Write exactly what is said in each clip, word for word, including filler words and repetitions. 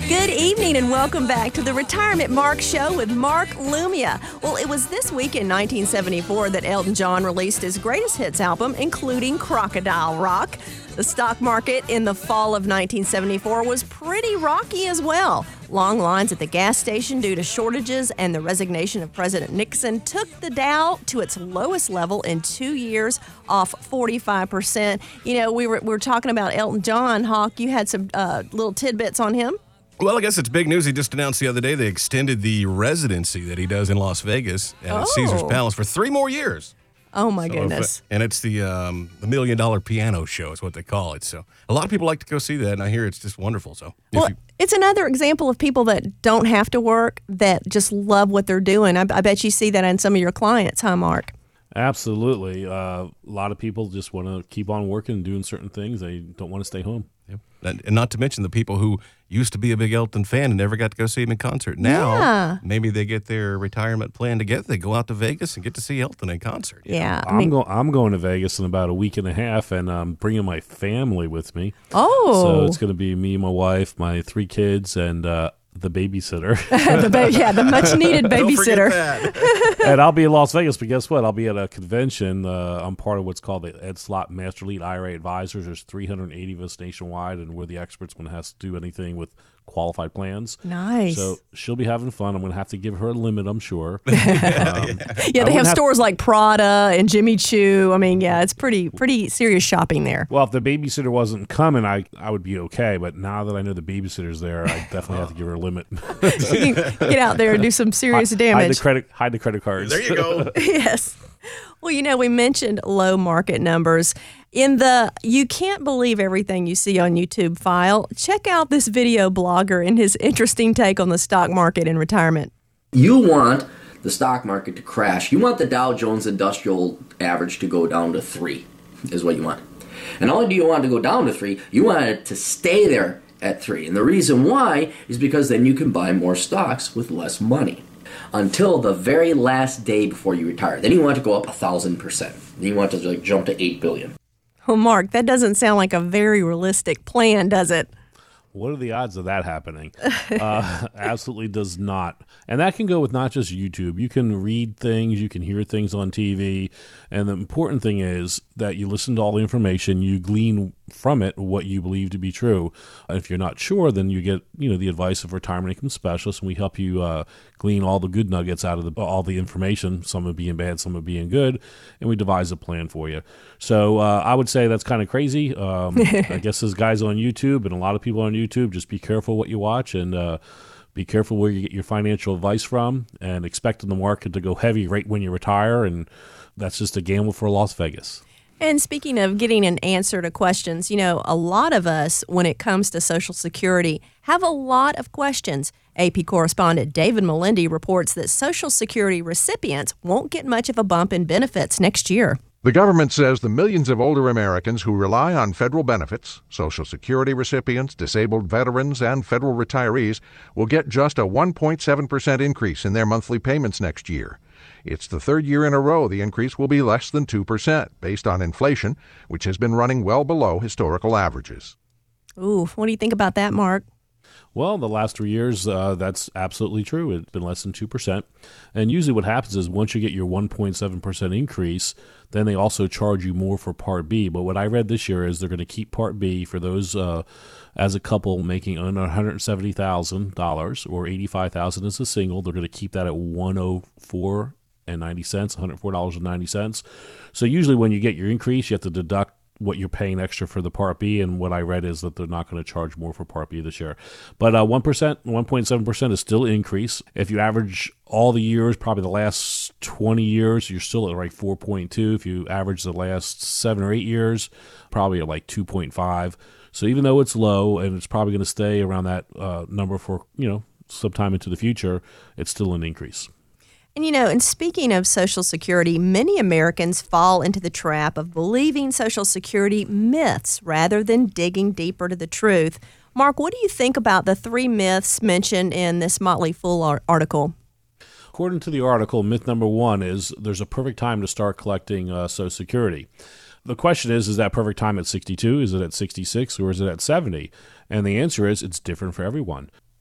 Good evening and welcome back to the Retirement Mark Show with Mark Lumia. Well, it was this week in nineteen seventy-four that Elton John released his greatest hits album, including Crocodile Rock. The stock market in the fall of nineteen seventy-four was pretty rocky as well. Long lines at the gas station due to shortages and the resignation of President Nixon took the Dow to its lowest level in two years, off forty-five percent. You know, we were, we were talking about Elton John. Hawk, you had some uh, little tidbits on him? Well, I guess it's big news. He just announced the other day they extended the residency that he does in Las Vegas at Oh. Caesar's Palace for three more years. Oh, my So goodness. if- and it's the um, the Million Dollar Piano Show is what they call it. So a lot of people like to go see that, and I hear it's just wonderful. So if Well, you, it's another example of people that don't have to work, that just love what they're doing. I, I bet you see that in some of your clients, huh, Mark? Absolutely. Uh, a lot of people just want to keep on working and doing certain things. They don't want to stay home. Yep. And and not to mention the people who used to be a big Elton fan and never got to go see him in concert. Now, Yeah. maybe they get their retirement plan together. They go out to Vegas and get to see Elton in concert. Yeah. I I'm mean, going. I'm going to Vegas in about a week and a half, and I'm bringing my family with me. oh. So it's going to be me, my wife, my three kids, and uh, the babysitter. the ba- yeah, the much-needed Don't forget babysitter. that. And I'll be in Las Vegas, but guess what? I'll be at a convention. Uh, I'm part of what's called the Ed Slott Master Lead I R A Advisors. There's three hundred eighty of us nationwide, and we're the experts when it has to do anything with qualified plans. Nice. So she'll be having fun. I'm going to have to give her a limit, I'm sure. Um, yeah, they wouldn't have have- stores like Prada and Jimmy Choo. I mean, yeah, it's pretty pretty serious shopping there. Well, if the babysitter wasn't coming, I, I would be okay. But now that I know the babysitter's there, I definitely have to give her a limit. You can get out there and do some serious Hide damage. the credit, hide the credit cards. There you go. Yes. Well, you know, we mentioned low market numbers. In the you can't believe everything you see on YouTube file, check out this video blogger and his interesting take on the stock market and retirement. You want the stock market to crash. You want the Dow Jones Industrial Average to go down to three, is what you want. And not only do you want it to go down to three, you want it to stay there at three. And the reason why is because then you can buy more stocks with less money until the very last day before you retire. Then you want it to go up a thousand percent. Then you want it to like jump to eight billion. Well, Mark, that doesn't sound like a very realistic plan, does it? What are the odds of that happening? Uh, absolutely does not. And that can go with not just YouTube. You can read things, you can hear things on T V. And the important thing is that you listen to all the information, you glean from it what you believe to be true. If you're not sure, then you get, you know, the advice of retirement income specialists, and we help you uh, glean all the good nuggets out of the, all the information, some of being bad, some of being good, and we devise a plan for you. So uh, I would say that's kind of crazy. Um, I guess there's guys on YouTube and a lot of people on YouTube. Just be careful what you watch, and uh, be careful where you get your financial advice from, and expecting the market to go heavy right when you retire, and that's just a gamble for Las Vegas. And speaking of getting an answer to questions, you know, a lot of us, when it comes to Social Security, have a lot of questions. A P correspondent David Melendi reports that Social Security recipients won't get much of a bump in benefits next year. The government says the millions of older Americans who rely on federal benefits, Social Security recipients, disabled veterans, and federal retirees will get just a one point seven percent increase in their monthly payments next year. It's the third year in a row the increase will be less than two percent, based on inflation, which has been running well below historical averages. Ooh, what do you think about that, Mark? Well, the last three years, uh, that's absolutely true. It's been less than two percent. And usually what happens is once you get your one point seven percent increase, then they also charge you more for Part B. But what I read this year is they're going to keep Part B for those uh, as a couple making under one hundred seventy thousand dollars or eighty-five thousand dollars as a single. They're going to keep that at one hundred four dollars and ninety cents, one hundred four dollars and ninety cents. So usually when you get your increase, you have to deduct what you're paying extra for the Part B, and what I read is that they're not going to charge more for Part B this year. But uh, one percent, one point seven percent is still an increase. If you average all the years, probably the last twenty years, you're still at like four point two. If you average the last seven or eight years, probably at like two point five. So even though it's low, and it's probably going to stay around that uh, number for, you know, sometime into the future, it's still an increase. And, you know, and speaking of Social Security, many Americans fall into the trap of believing Social Security myths rather than digging deeper to the truth. Mark, what do you think about the three myths mentioned in this Motley Fool article? According to the article, myth number one is there's a perfect time to start collecting uh, Social Security. The question is, is that perfect time at sixty-two? Is it at sixty-six? Or is it at seventy? And the answer is it's different for everyone.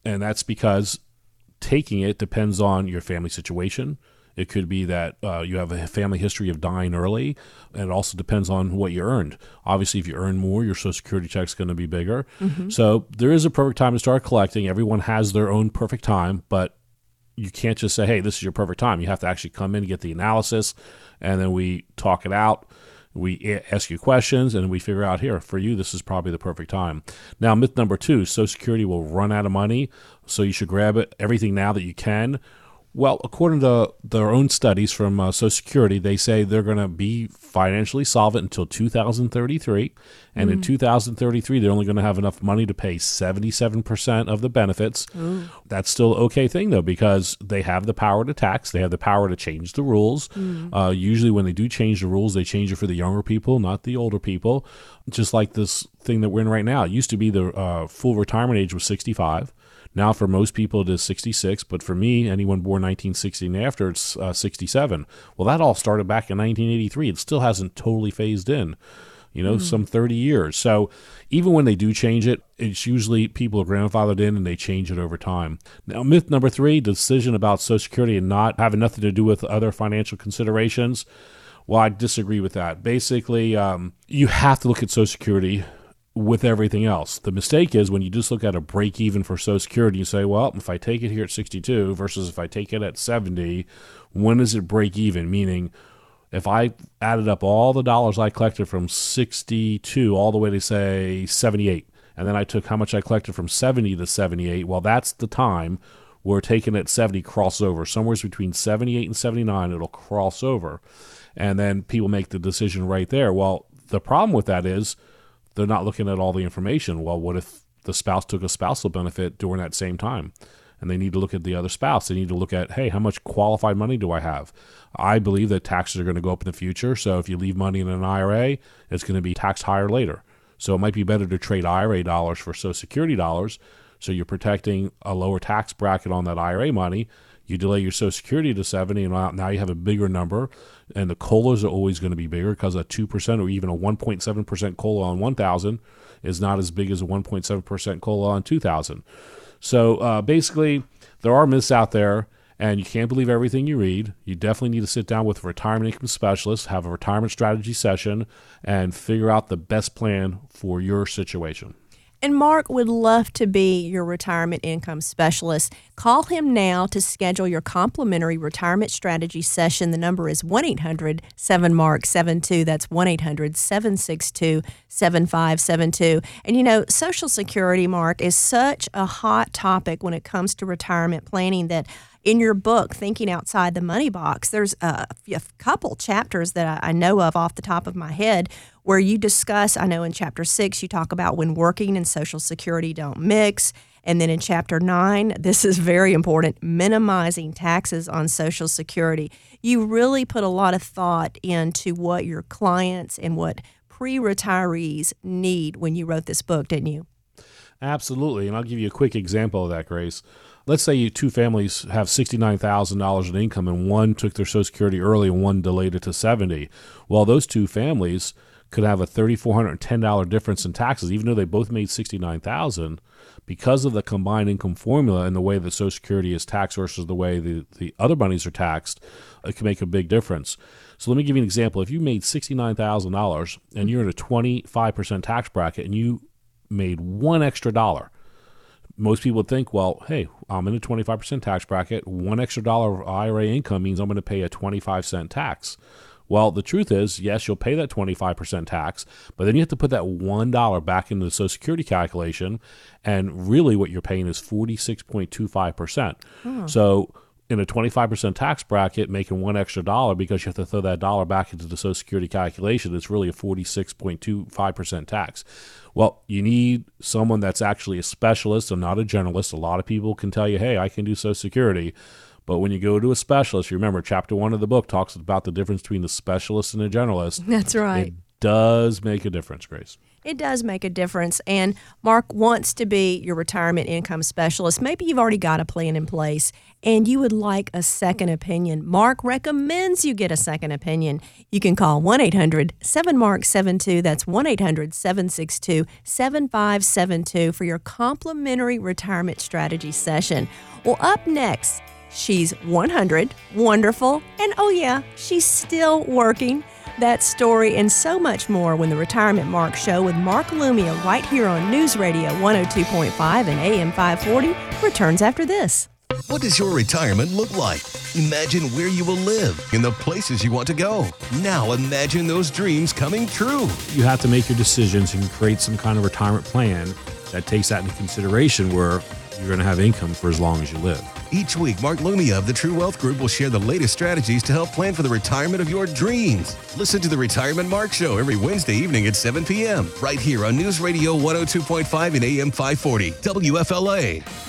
And that's because taking it depends on your family situation. It could be that uh, you have a family history of dying early, and it also depends on what you earned. Obviously, if you earn more, your Social Security check is going to be bigger. Mm-hmm. So there is a perfect time to start collecting. Everyone has their own perfect time, but you can't just say, hey, this is your perfect time. You have to actually come in and get the analysis, and then we talk it out. We ask you questions, and we figure out, here, for you, this is probably the perfect time. Now, myth number two, Social Security will run out of money, so you should grab it, everything now that you can. Well, according to their own studies from uh, Social Security, they say they're going to be financially solvent until two thousand thirty-three. And mm. in two thousand thirty-three, they're only going to have enough money to pay seventy-seven percent of the benefits. Ooh. That's still an okay thing, though, because they have the power to tax. They have the power to change the rules. Mm. Uh, usually when they do change the rules, they change it for the younger people, not the older people. Just like this thing that we're in right now. It used to be the uh, full retirement age was sixty-five. Now, for most people, it is sixty-six, but for me, anyone born nineteen sixty and after, it's uh, sixty-seven. Well, that all started back in nineteen eighty-three. It still hasn't totally phased in, you know, mm. some thirty years. So even when they do change it, it's usually people are grandfathered in and they change it over time. Now, myth number three, decision about Social Security and not having nothing to do with other financial considerations. Well, I disagree with that. Basically, um, you have to look at Social Security with everything else. The mistake is when you just look at a break even for Social Security, you say, well, if I take it here at sixty-two versus if I take it at seventy, when does it break even? Meaning, if I added up all the dollars I collected from sixty-two all the way to, say, seventy-eight, and then I took how much I collected from seventy to seventy-eight, well, that's the time where taking it at seventy crosses over. Somewhere between seventy-eight and seventy-nine, it'll cross over. And then people make the decision right there. Well, the problem with that is they're not looking at all the information. Well, what if the spouse took a spousal benefit during that same time? And they need to look at the other spouse. They need to look at, hey, how much qualified money do I have? I believe that taxes are going to go up in the future. So if you leave money in an I R A, it's going to be taxed higher later. So it might be better to trade I R A dollars for Social Security dollars. So you're protecting a lower tax bracket on that I R A money. You delay your Social Security to seventy, and now you have a bigger number. And the COLAs are always going to be bigger because a two percent or even a one point seven percent COLA on one thousand is not as big as a one point seven percent COLA on two thousand. So uh, basically, there are myths out there, and you can't believe everything you read. You definitely need to sit down with a retirement income specialist, have a retirement strategy session, and figure out the best plan for your situation. And Mark would love to be your retirement income specialist. Call him now to schedule your complimentary retirement strategy session. The number is one eight hundred seven mark seven two. That's one eight hundred seven six two seven five seven two. And you know, Social Security, Mark, is such a hot topic when it comes to retirement planning that in your book, Thinking Outside the Money Box, there's a, a couple chapters that I know of off the top of my head where you discuss, I know in chapter six, you talk about when working and Social Security don't mix. And then in chapter nine, this is very important, minimizing taxes on Social Security. You really put a lot of thought into what your clients and what pre-retirees need when you wrote this book, didn't you? Absolutely. And I'll give you a quick example of that, Grace. Let's say you two families have sixty-nine thousand dollars in income and one took their Social Security early and one delayed it to seventy. Well, those two families could have a three thousand four hundred ten dollars difference in taxes, even though they both made sixty-nine thousand dollars. Because of the combined income formula and the way that Social Security is taxed versus the way the, the other monies are taxed, it can make a big difference. So let me give you an example. If you made sixty-nine thousand dollars and you're in a twenty-five percent tax bracket and you made one extra dollar, most people would think, well, hey, I'm in a twenty-five percent tax bracket. One extra dollar of I R A income means I'm going to pay a twenty-five cent tax. Well, the truth is, yes, you'll pay that twenty-five percent tax, but then you have to put that one dollar back into the Social Security calculation, and really what you're paying is forty-six point two five percent. Hmm. So in a twenty-five percent tax bracket, making one extra dollar because you have to throw that dollar back into the Social Security calculation, it's really a forty-six point two five percent tax. Well, you need someone that's actually a specialist and not a generalist. A lot of people can tell you, hey, I can do Social Security. But when you go to a specialist, remember, chapter one of the book talks about the difference between the specialist and a generalist. That's right. It does make a difference, Grace. It does make a difference. And Mark wants to be your retirement income specialist. Maybe you've already got a plan in place and you would like a second opinion. Mark recommends you get a second opinion. You can call one eight hundred seven mark seven two. That's one eight hundred seven six two seven five seven two for your complimentary retirement strategy session. Well, up next, she's one hundred, wonderful, and oh yeah, she's still working. That story and so much more when the Retirement Mark Show with Mark Lumia right here on News Radio one oh two point five and A M five forty returns after this. What does your retirement look like? Imagine where you will live and the places you want to go. Now imagine those dreams coming true. You have to make your decisions and create some kind of retirement plan that takes that into consideration where you're going to have income for as long as you live. Each week, Mark Lumia of the True Wealth Group will share the latest strategies to help plan for the retirement of your dreams. Listen to the Retirement Mark Show every Wednesday evening at seven p.m. right here on News Radio one oh two point five and A M five forty, W F L A.